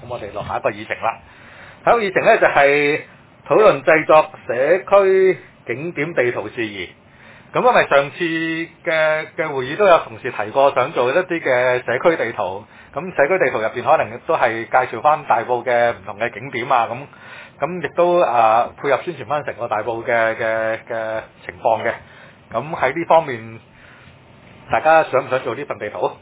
我哋落下一個議程啦。下一個議程咧就係討論製作社區景點地圖事宜。咁因為上次嘅會議都有同事提過想做一啲嘅社區地圖，咁社區地圖入邊可能亦都係介紹翻大埔嘅唔同嘅景點啊，咁亦都配合宣傳翻成個大埔嘅情況嘅。咁喺呢方面，大家想唔想做呢份地圖？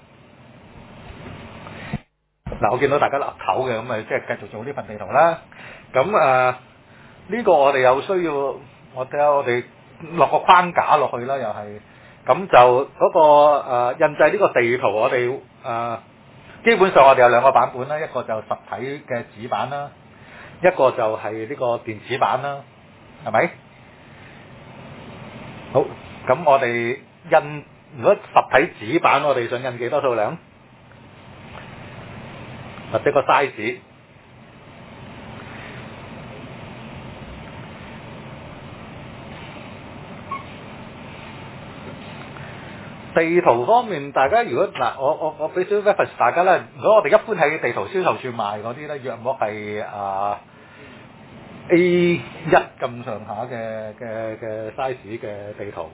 嗱，我見到大家岌頭嘅，咁咪即係繼續做呢份地圖啦。咁呢個我哋有需要，我睇下我哋落個框架落去啦，又係。咁就嗰個印製呢個地圖，我哋基本上我哋有兩個版本啦，一個就實體嘅紙版啦，一個就係呢個電子版啦，係咪？好，咁我哋如果實體紙版，我哋想印幾多數量？或者個 size？地圖方面，大家如果我俾少 reference 大家啦。如果我哋一般喺地圖銷售處賣嗰啲咧，約莫係A1 咁上下嘅 size 嘅地圖。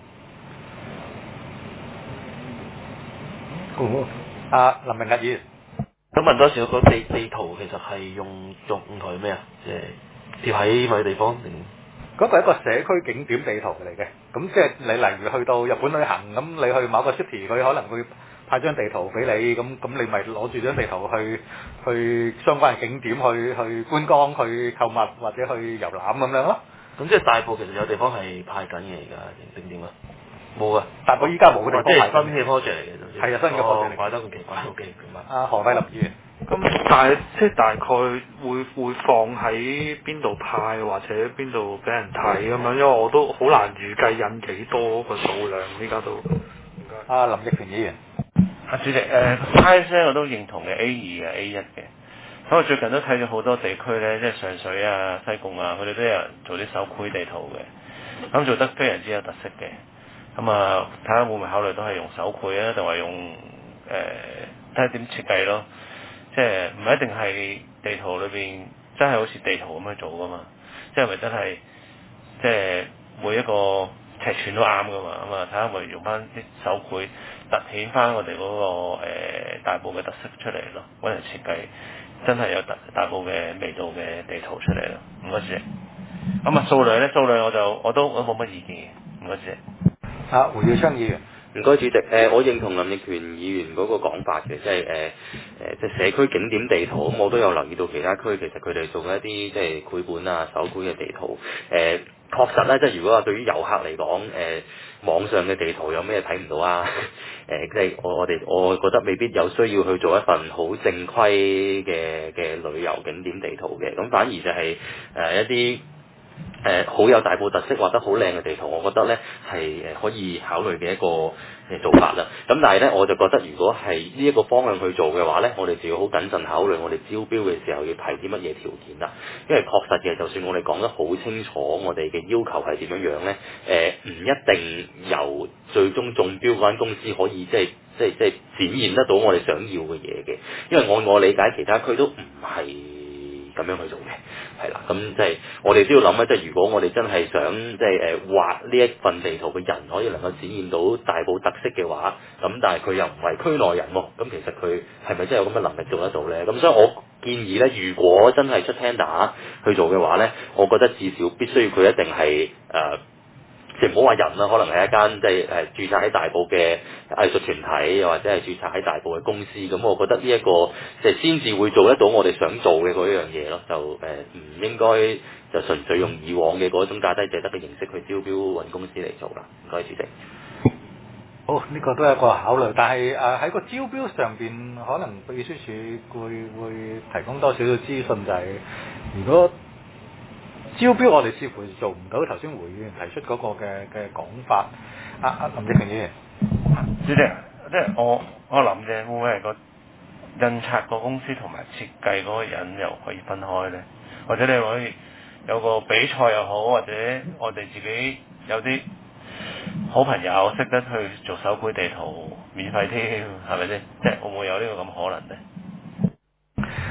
林明日議員， 想問多少個地圖其實係用作用途係咩啊？即係貼喺某啲地方定？ 嗰個係一個社區景點地圖嚟嘅。咁即係你例如去到日本旅行，咁你去某個 city，佢可能會派張地圖俾你，咁你咪攞住張地圖去相關嘅景點去觀光、去購物或者去遊覽咁樣咯。 咁即係大埔其實有地方係派緊嘅而家定點啊？冇啊！ 大埔依家冇地方派緊。 即係新嘅 project 嚟嘅。 係啊，新嘅 project 嚟嘅。 怪得咁奇怪，OK，明白。 何偉林議員。 咁即係大概會放喺邊度派或者邊度俾人睇咁樣，因為我都好難預計印幾多個數量，依家都。唔該。 林奕權議員。 主席，size 我都認同嘅 A2 嘅 A1 嘅。咁我最近都睇咗好多地區咧，即係上水啊、西貢啊，佢哋都有人做啲手繪地圖嘅，咁做得非常之有特色嘅。咁睇下會唔會考慮都係用手繪啊，定係用睇下點設計咯。即係唔一定係地圖裏邊真係好似地圖咁去做噶嘛，即係咪真係即係每一個尺寸都啱噶嘛？睇下咪用翻啲手繪突顯翻我哋嗰個大埔嘅特色出嚟咯，揾人設計真係有大埔嘅味道嘅地圖出嚟咯。唔該主席。咁數量我都冇乜意見嘅。唔該主席。 胡耀昌議員。 唔該主席，我認同林奕權議員嗰個講法嘅，即係即係社區景點地圖，咁我都有留意到其他區其實佢哋做一啲即係繪本啊、手繪嘅地圖，確實咧，即係如果話對於遊客嚟講，網上嘅地圖有咩睇唔到啊？即係我覺得未必有需要去做一份好正規嘅旅遊景點地圖嘅，咁反而就係一啲好有大埔特色畫得好靚嘅地圖，我覺得呢係可以考慮嘅一個做法啦。咁但係呢，我就覺得如果係呢一個方向去做嘅話呢，我哋就要好謹慎考慮我哋招標嘅時候要提啲乜嘢條件啦。因為確實嘅，就算我哋講得好清楚，我哋嘅要求係點樣樣呢，唔一定由最終中標嗰間公司可以即係展現得到我哋想要嘅嘢嘅。因為按我理解，其他區都唔係咁樣去做嘅，係啦，咁即係我哋都要諗咧，即係如果我哋真係想即係畫呢一份地圖嘅人可以能夠展現到大埔特色嘅話，咁但係佢又唔係區內人喎，咁其實佢係咪真係有咁嘅能力做得到呢？咁所以我建議呢，如果真係出 tender 去做嘅話呢，我覺得至少必須要佢一定係即係唔好話人啦，可能係一間即係註冊喺大埔嘅藝術團體，又或者係註冊喺大埔嘅公司，咁我覺得呢一個即係先至會做得到我哋想做嘅嗰一樣嘢咯，就唔應該就純粹用以往嘅嗰種價低者得嘅形式去招標揾公司嚟做啦。唔該，主席。 好，呢個都係一個考慮，但係喺個招標上邊，可能秘書處會提供多少少資訊，就係如果招標我哋似乎做唔到頭先胡議員提出嗰個嘅講法。林奕權議員， 主席，即係我諗嘅會唔會係個印刷個公司同埋設計嗰個人又可以分開呢？或者你可以有個比賽又好，或者我哋自己有啲好朋友識得去做手繪地圖免費添，係咪先？即係會唔會有呢個咁可能呢？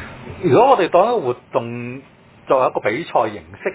如果我哋當一個活動作為一個比賽形式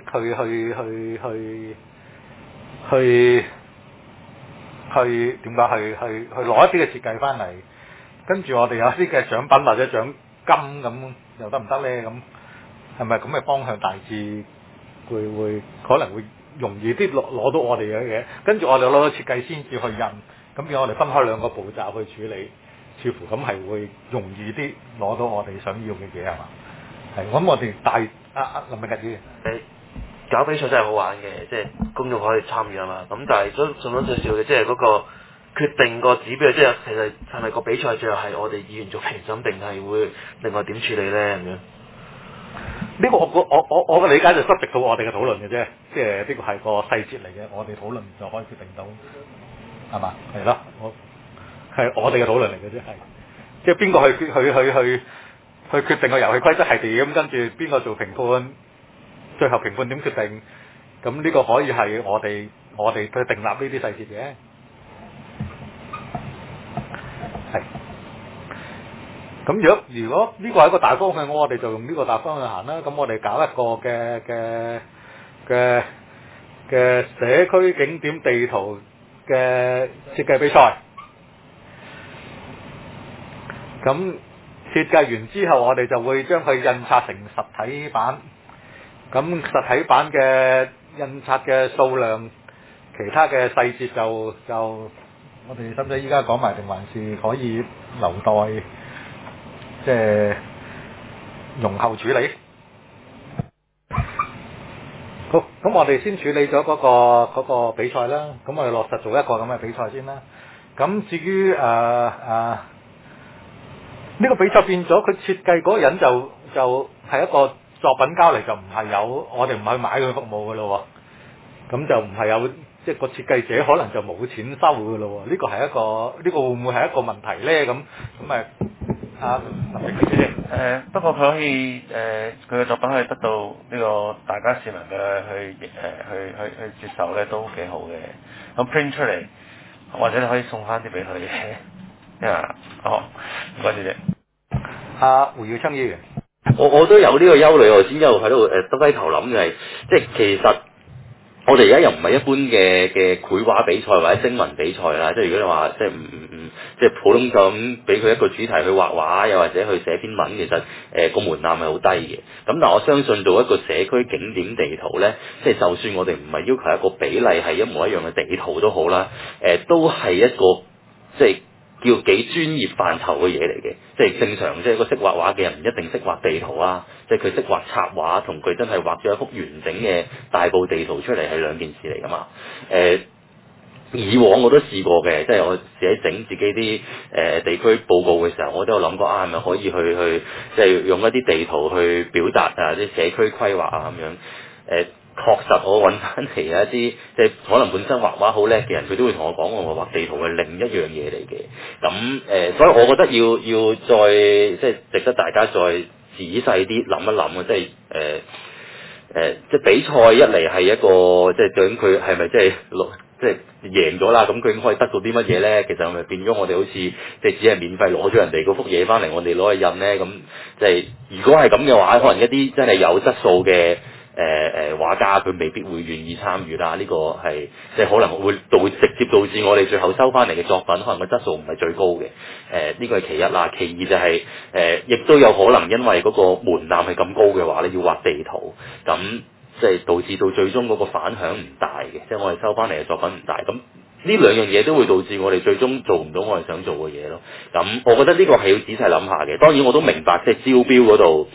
去點解去攞一啲嘅設計翻嚟，跟住我哋有啲嘅獎品或者獎金咁又得唔得咧？咁係咪咁嘅方向大致會可能會容易啲攞到我哋嘅嘢？跟住我哋攞到設計先至去印，咁變我哋分開兩個步驟去處理，似乎咁係會容易啲攞到我哋想要嘅嘢係嘛？係，咁我哋林明日搞比賽真係好玩嘅，即係公眾可以參與啊嘛。咁但係都仲有少少嘅，即係嗰個決定個指標，即係其實係咪個比賽最後係我哋議員做評審，定係會另外點處理咧咁樣？ 呢個我嘅理解就失直到我哋嘅討論嘅啫，即係呢個係個細節嚟嘅，我哋討論就可以決定到，係嘛？係咯，係我哋嘅討論嚟嘅啫，係即係邊個去決定個遊戲規則係點，跟住邊個做評判，最後評判點決定，咁呢個可以係我哋去訂立呢啲細節嘅，係。咁如果呢個係一個大方向，我哋就用呢個大方向行啦。咁我哋搞一個嘅社區景點地圖嘅設計比賽。咁設計完之後，我哋就會將佢印刷成實體版。咁實體版嘅印刷嘅數量，其他嘅細節就我哋使唔使依家講埋，定還是可以留待即係容後處理？好，咁我哋先處理咗嗰個比賽啦。咁我哋落實做一個咁嘅比賽先啦。咁至於呢個比賽變咗，佢設計嗰個人就係一個作品交嚟，就唔係有我哋唔係買佢服務㗎咯喎。咁就唔係有即係個設計者可能就冇錢收㗎咯喎。呢個係一個呢個會唔會係一個問題咧？咁咪林明先。 不過佢可以佢嘅作品可以得到呢個大家市民嘅去接受咧，都幾好嘅。咁 print 出嚟，或者你可以送翻啲俾佢嘅。好，唔該主席。 胡耀昌議員， 我都有呢個憂慮，我先一路喺度耷低頭諗嘅係，即係其實我哋而家又唔係一般嘅繪畫比賽或者徵文比賽啦。即係如果你話即係唔即係普通就咁俾佢一個主題去畫畫，又或者去寫篇文，其實個門檻係好低嘅。咁但係我相信做一個社區景點地圖咧，即係就算我哋唔係要求一個比例係一模一樣嘅地圖都好啦，都係一個即係叫幾專業範疇嘅嘢嚟嘅。即係正常，即係一個識畫畫嘅人唔一定識畫地圖啊，即係佢識畫插畫同佢真係畫咗一幅完整嘅大埔地圖出嚟係兩件事嚟㗎嘛。以往我都試過嘅，即係我自己整自己啲地區報告嘅時候，我都有諗過係咪可以去即係用一啲地圖去表達啲社區規劃啊咁樣。確實我揾翻嚟一啲即係可能本身畫畫好叻嘅人，佢都會同我講我畫地圖係另一樣嘢嚟嘅。咁所以我覺得要再即係值得大家再仔細啲諗一諗啊！即係即係比賽一嚟係一個即係究竟佢係咪即係即係贏咗啦？咁佢可以得到啲乜嘢咧？其實係咪變咗我哋好似即係只係免費攞咗人哋嗰幅嘢翻嚟，我哋攞去印咧？咁即係如果係咁嘅話，可能一啲真係有質素嘅畫家佢未必會願意參與啦。呢個係即係可能會直接導致我哋最後收翻嚟嘅作品可能個質素唔係最高嘅。呢個係其一啦。其二就係亦都有可能因為嗰個門檻係咁高嘅話咧，要畫地圖咁。即係導致到最終嗰個反響唔大嘅，即係我哋收翻嚟嘅作品唔大，咁呢兩樣嘢都會導致我哋最終做唔到我哋想做嘅嘢咯。咁我覺得呢個係要仔細諗下嘅。當然我都明白即係招標嗰度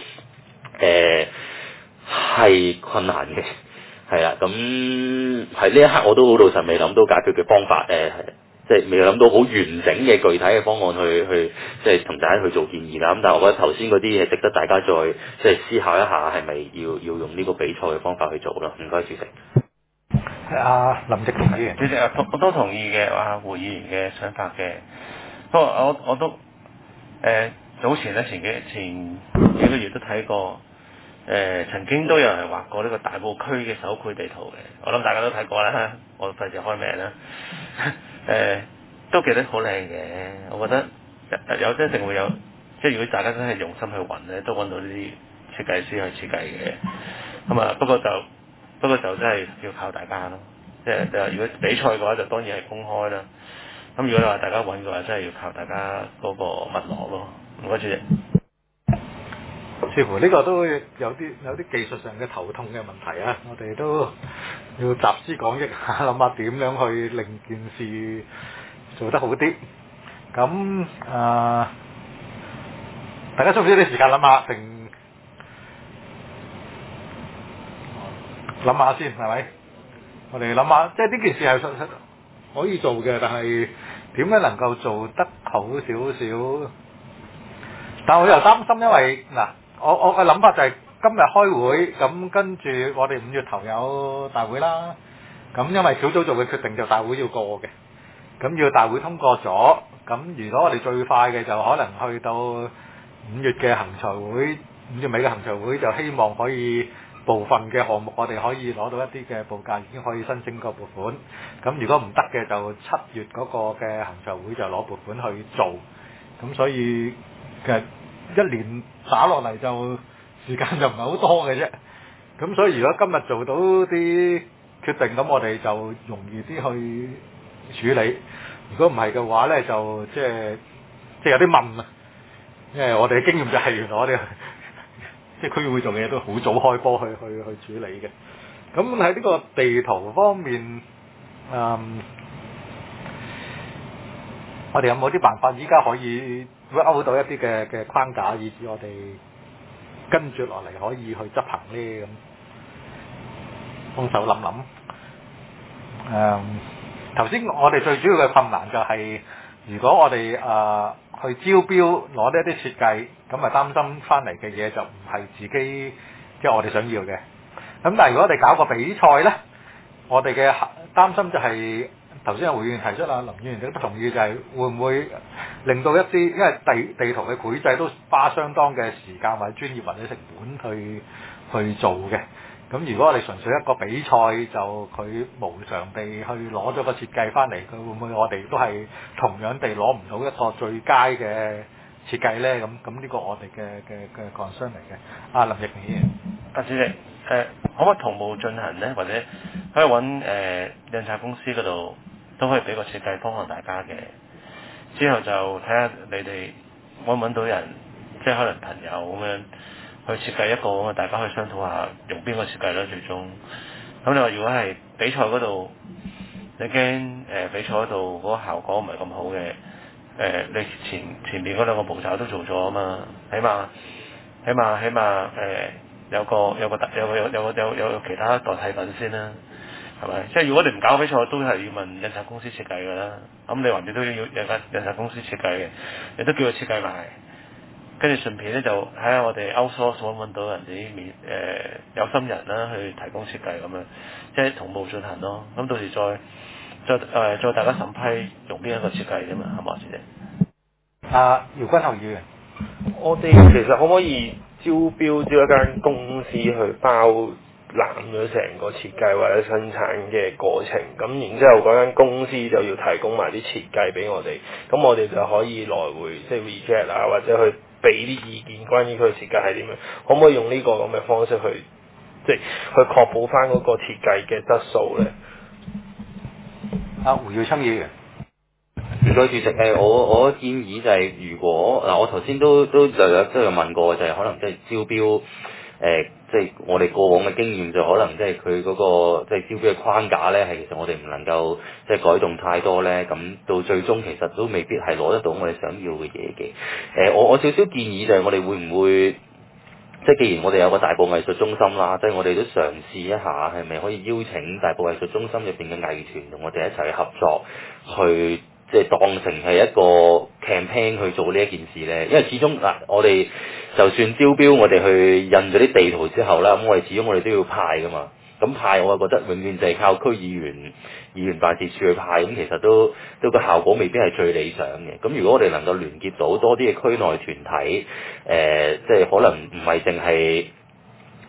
係困難嘅，係啦。咁喺呢一刻我都好老實未諗到解決嘅方法，即係未諗到好完整嘅具體嘅方案去即係同大家去做建議啦。咁但係我覺得頭先嗰啲嘢值得大家再即係思考一下，係咪要用呢個比賽嘅方法去做啦？唔該，主席。 林夕同議員， 主席我都同意嘅胡議員嘅想法嘅。不過我都早前咧前幾個月都睇過。曾經都有人畫過呢個大埔區嘅手繪地圖嘅，我諗大家都睇過啦，我費事開名啦。都記得好靚嘅，我覺得有一定會有即係如果大家真係用心去揾咧，都揾到呢啲設計師去設計嘅。咁啊，不過就真係要靠大家咯。即係你話如果比賽嘅話，就當然係公開啦。咁如果你話大家揾嘅話，真係要靠大家嗰個脈絡咯。唔該主席。 似乎呢個都有啲技術上嘅頭痛嘅問題啊！我哋都要集思廣益下，諗下點樣去令件事做得好啲。咁大家需唔需要啲時間諗下，定諗下先係咪？我哋諗下，即係呢件事係可以做嘅，但係點樣能夠做得好少少？但我又擔心，因為嗱。我嘅諗法就係今日開會，咁跟住我哋5月頭有大會啦。咁因為小組做嘅決定就大會要過嘅，咁要大會通過咗。咁如果我哋最快嘅就可能去到5月嘅行財會，5月尾嘅行財會就希望可以部分嘅項目我哋可以攞到一啲嘅報價，已經可以申請個撥款。咁如果唔得嘅就7月嗰個嘅行財會就攞撥款去做。咁所以其實一年打落嚟就時間就唔係好多嘅啫，咁所以如果今日做到啲決定，咁我哋就容易啲去處理。如果唔係嘅話咧，就即係有啲問啊，因為我哋嘅經驗就係原來我哋即係區議會做嘅嘢都好早開波去處理嘅。咁喺呢個地圖方面，我哋有冇啲辦法依家可以勾到一啲嘅框架，以至我哋跟住落嚟可以去執行呢？咁幫手諗諗。頭先我哋最主要嘅困難就係，如果我哋去招標攞呢一啲設計，咁啊擔心翻嚟嘅嘢就唔係自己即係我哋想要嘅。咁但係如果我哋搞個比賽咧，我哋嘅擔心就係頭先有會員提出啦，林議員亦都同意，就係會唔會令到一啲，因為地圖嘅繪製都花相當嘅時間或者專業或者成本去做嘅。咁如果我哋純粹一個比賽，就佢無償地去攞咗個設計翻嚟，佢會唔會我哋都係同樣地攞唔到一個最佳嘅設計咧？咁呢個我哋嘅 concern 嚟嘅。林奕明議員， 主席，可唔可以同步進行咧？或者可以揾印刷公司嗰度都可以俾個設計方案大家嘅。之後就睇下你哋揾唔揾到人，即係可能朋友咁樣去設計一個咁啊，大家去商討下用邊個設計啦。最終咁你話如果係比賽嗰度，你驚比賽嗰度嗰個效果唔係咁好嘅，你前面嗰兩個步驟都做咗啊嘛，起碼有其他代替品先啦，係咪？即係如果你唔搞比賽，都係要問印刷公司設計㗎啦。咁你橫掂都要印刷公司設計嘅，你都叫佢設計埋，跟住順便咧就睇下我哋 outsource 揾到人哋有心人啦去提供設計咁樣，即係同步進行咯。咁到時再大家審批用邊一個設計啫嘛，係嘛，主席？ 姚君豪議員， 我哋其實可唔可以招一間公司去包攬咗成個設計或者生產嘅過程，咁然之後嗰間公司就要提供埋啲設計俾我哋，咁我哋就可以來回即係 reject 啊，或者去俾啲意見關於佢嘅設計係點樣，可唔可以用呢個咁嘅方式去即係去確保翻嗰個設計嘅質素咧？ 胡耀昌議員。 唔該主席，我建議就係如果我頭先都略略都有問過，就係可能即係招標，即係我哋過往嘅經驗就可能即係佢嗰個即係招標嘅框架咧，係其實我哋唔能夠即係改動太多咧，咁到最終其實都未必係攞得到我哋想要嘅嘢嘅。我少少建議就係我哋會唔會？即係既然我哋有個大埔藝術中心啦，即係我哋都嘗試一下，係咪可以邀請大埔藝術中心入邊嘅藝團同我哋一齊合作，去即係當成係一個 campaign 去做呢一件事咧？因為始終我哋就算招標，我哋去印咗啲地圖之後啦，咁我哋始終我哋都要派噶嘛。咁派我覺得永遠就係靠區議員辦事處去派，咁其實都個效果未必係最理想嘅。咁如果我哋能夠聯結到多啲嘅區內團體，即係可能唔係淨係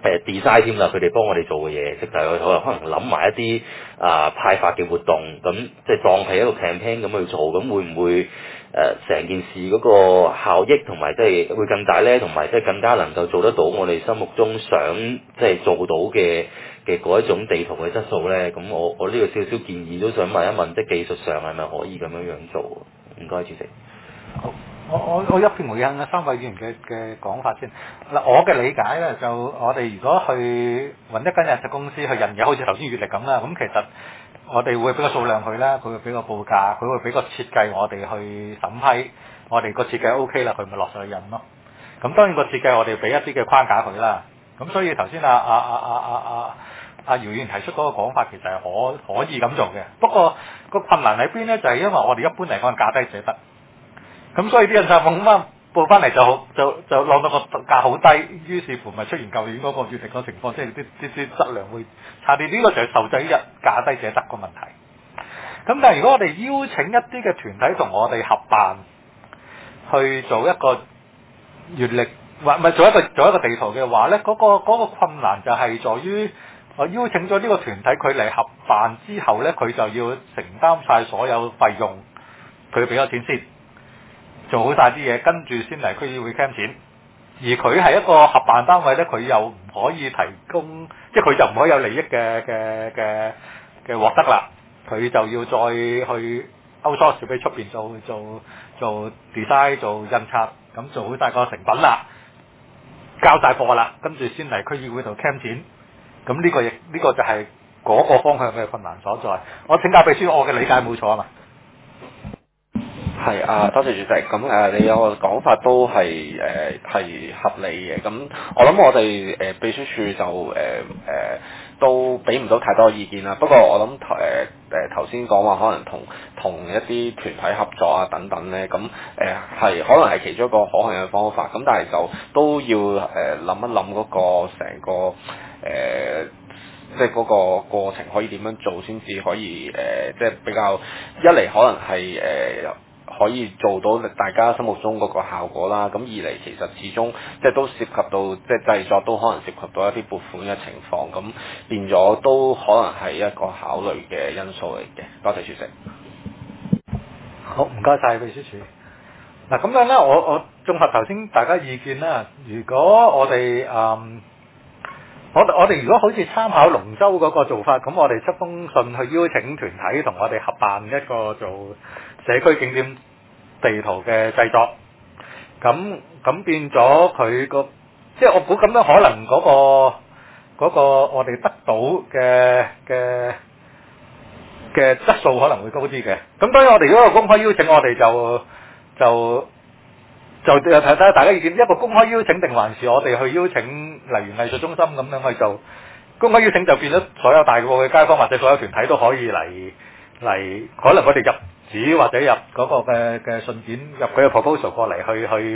design 添啦，佢哋幫我哋做嘅嘢，即係可能諗埋一啲派發嘅活動，咁即係當係一個 campaign 咁去做，咁會唔會成件事嗰個效益同埋即係會更大咧，同埋即係更加能夠做得到我哋心目中想即係做到嘅嗰一種地圖嘅質素咧？咁我呢個少少建議都想問一問，即係技術上係咪可以咁樣做？唔該，主席。 好，我一片回應啊三位議員嘅講法先。嗱，我嘅理解咧，就我哋如果去揾一間印刷公司去印嘢，好似頭先月曆咁啦，咁其實我哋會俾個數量佢啦，佢會俾個報價，佢會俾個設計我哋去審批，我哋個設計 OK 啦，佢咪落上去印咯。咁當然個設計我哋俾一啲嘅框架佢啦。咁所以頭先姚議員提出嗰個講法其實係可以咁做嘅。不過個困難喺邊咧？就係因為我哋一般嚟講價低者得。咁所以啲印刷廠咁報翻嚟就落到個價好低，於是乎咪出現舊年嗰個月曆嗰情況，即係啲質量會差啲。呢個就係受制於價低者得個問題。咁但係如果我哋邀請一啲嘅團體同我哋合辦去做一個月曆或咪做一個地圖嘅話咧，嗰個困難就係在於我邀請咗呢個團體，佢嚟合辦之後咧，佢就要承擔晒所有費用，佢要俾咗錢先。做好晒啲嘢，跟住先嚟區議會 claim 錢。而佢係一個合辦單位咧，佢又唔可以提供，即係佢就唔可以有利益嘅獲得啦。佢就要再去 outsource 俾出邊做 design 做印刷，咁做好晒個成品啦，交晒貨啦，跟住先嚟區議會度 claim 錢。咁呢個就係嗰個方向嘅困難所在。我請教秘書，我嘅理解冇錯啊嘛？ 係啊，多謝主席。咁你有個講法都係合理嘅。咁我諗我哋秘書處就都俾唔到太多意見啦。不過我諗頭先講話可能同一啲團體合作啊等等咧，咁係可能係其中一個可行嘅方法。咁但係就都要諗一諗嗰個成個即係嗰個過程可以點樣做先至可以即係比較一嚟可能係可以做到大家心目中嗰個效果啦。咁二嚟其實始終即係都涉及到即係製作都可能涉及到一啲撥款嘅情況，咁變咗都可能係一個考慮嘅因素嚟嘅。多謝主席。 好，唔該晒秘書處。嗱咁樣咧，我綜合頭先大家意見啦。如果我哋我哋如果好似參考龍舟嗰個做法，咁我哋出封信去邀請團體同我哋合辦一個做社區景點地圖嘅製作，咁變咗佢個，即係我估咁樣可能嗰個我哋得到嘅質素可能會高啲嘅。咁當然我哋如果公開邀請，我哋就睇睇大家意見，一個公開邀請定還是我哋去邀請，例如藝術中心咁樣去做公開邀請，就變咗所有大埔嘅街坊或者所有團體都可以嚟，可能我哋入紙或者入嗰個嘅信件入佢嘅 proposal 過嚟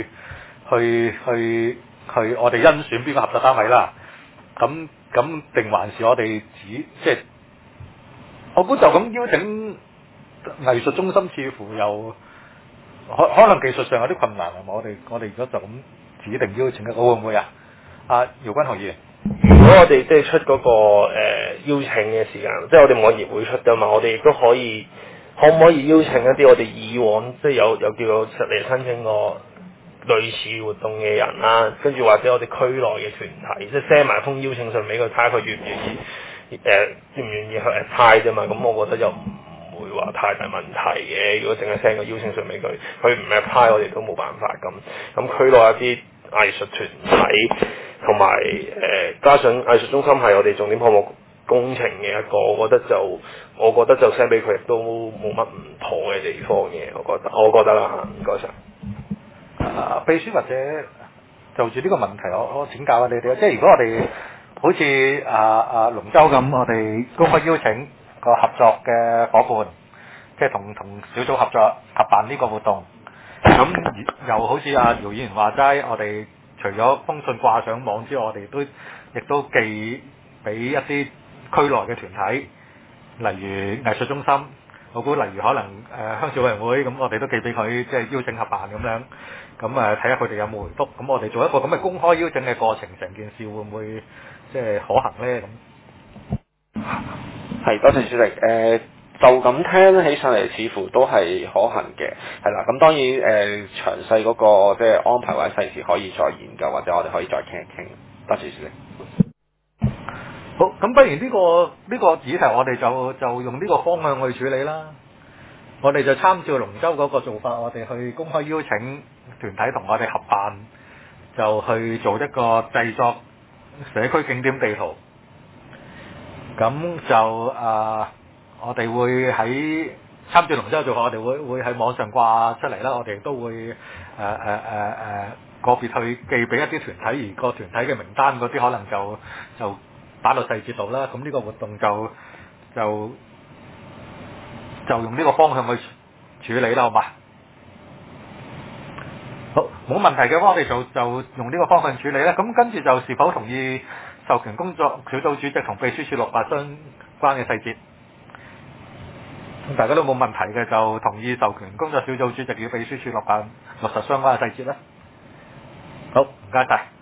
去我哋甄選邊個合作單位啦。咁定還是我哋即係我估就咁邀請藝術中心，似乎又可能技術上有啲困難係嘛？我哋如果就咁指定邀請嘅，會唔會啊？姚君豪議員， 如果我哋即係出嗰個邀請嘅時間，即係我哋網頁會出㗎嘛，我哋亦都可唔可以邀請一啲我哋以往即係有叫做實嚟申請過類似活動嘅人啦，跟住或者我哋區內嘅團體，即係 send 埋封邀請信俾佢，睇下佢願唔願意去 apply 啫嘛。咁我覺得又唔會話太大問題嘅。如果淨係 send 個邀請信俾佢，佢唔 apply 我哋都冇辦法咁。咁區內一啲藝術團體同埋加上藝術中心係我哋重點項目工程嘅一個，我覺得就 send 俾佢亦都冇乜唔妥嘅地方嘅。我覺得啦，唔該晒。 秘書或者就住呢個問題，我請教下你哋，即係如果我哋好似龍舟咁，我哋公開邀請個合作嘅伙伴，即係同小組合作合辦呢個活動，咁又好似姚議員話齋，我哋除咗封信掛上網之外，我哋亦都寄俾一啲區內嘅團體，例如藝術中心我估例如可能鄉事委員會咁，我哋都寄俾佢，即係邀請合辦咁樣，咁睇下佢哋有冇回覆，咁我哋做一個咁嘅公開邀請嘅過程，成件事會唔會即係可行咧？咁係，多謝主席。就咁聽起上嚟，似乎都係可行嘅，係啦。咁當然詳細嗰個即係安排或者細節可以再研究，或者我哋可以再傾一傾。多謝主席。 好，咁不如呢個議題，我哋就用呢個方向去處理啦。我哋就參照龍舟嗰個做法，我哋去公開邀請團體同我哋合辦，就去做一個製作社區景點地圖。咁就我哋會喺參照龍舟做法，我哋會喺網上掛出嚟啦。我哋都會個別去寄俾一啲團體，而個團體嘅名單嗰啲可能就打到細節度啦。咁呢個活動就用呢個方向去處理啦，好嘛？好，冇問題嘅話，我哋就用呢個方向處理啦。咁跟住就是否同意授權工作小組主席同秘書處落實相關嘅細節？大家都冇問題嘅，就同意授權工作小組主席與秘書處落實相關嘅細節啦。好，唔該晒。